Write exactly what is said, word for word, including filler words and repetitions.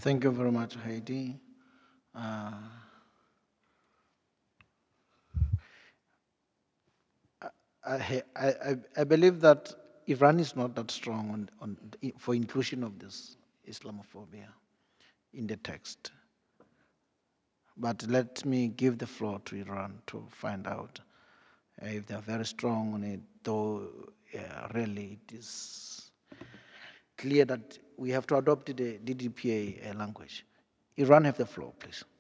Thank you very much, Heidi. Uh, I, I, I I believe that Iran is not that strong on, on for inclusion of this Islamophobia in the text. But let me give the floor to Iran to find out uh, if they are very strong on it, though uh, really it is clear that we have to adopt the D D P A uh, language. Iran have the floor, please.